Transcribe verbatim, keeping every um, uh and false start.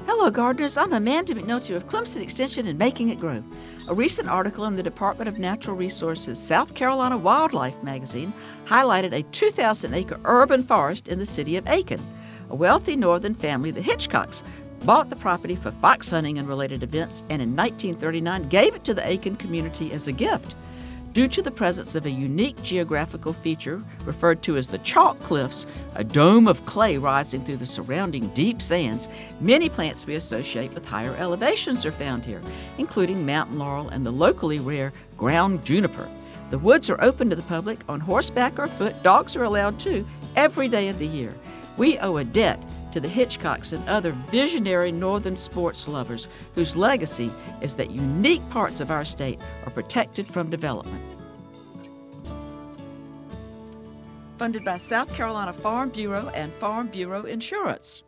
Hello, gardeners. I'm Amanda McNulty of Clemson Extension and Making It Grow. A recent article in the Department of Natural Resources South Carolina Wildlife magazine highlighted a two thousand acre urban forest in the city of Aiken. A wealthy northern family, the Hitchcocks, bought the property for fox hunting and related events, and in nineteen thirty-nine gave it to the Aiken community as a gift. Due to the presence of a unique geographical feature referred to as the Chalk Cliffs, a dome of clay rising through the surrounding deep sands, many plants we associate with higher elevations are found here, including mountain laurel and the locally rare ground juniper. The woods are open to the public on horseback or foot. Dogs are allowed too, every day of the year. We owe a debt to the Hitchcocks and other visionary northern sports lovers whose legacy is that unique parts of our state are protected from development. Funded by South Carolina Farm Bureau and Farm Bureau Insurance.